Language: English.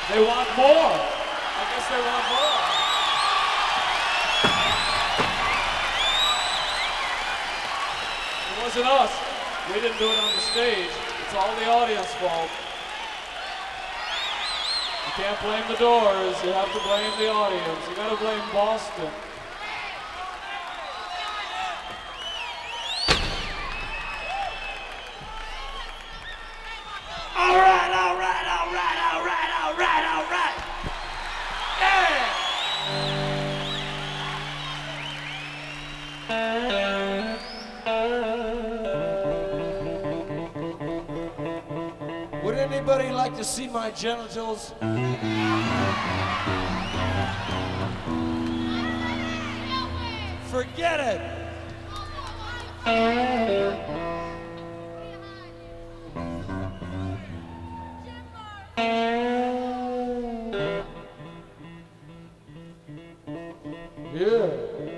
They want more. I guess they want more. It wasn't us. We didn't do it on the stage. It's all the audience fault. You can't blame the Doors. You have to blame the audience. You gotta blame Boston. All right, all right, all right, all right, all right, all right. Yeah! Would anybody like to see my genitals? Forget it. Yeah.